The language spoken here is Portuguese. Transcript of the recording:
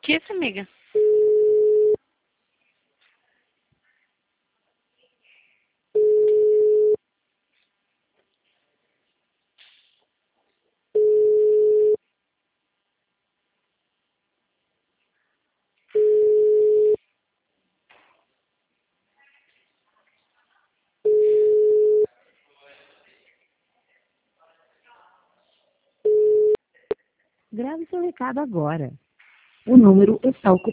Que isso, amiga? Grave seu recado agora. O número está ocupado.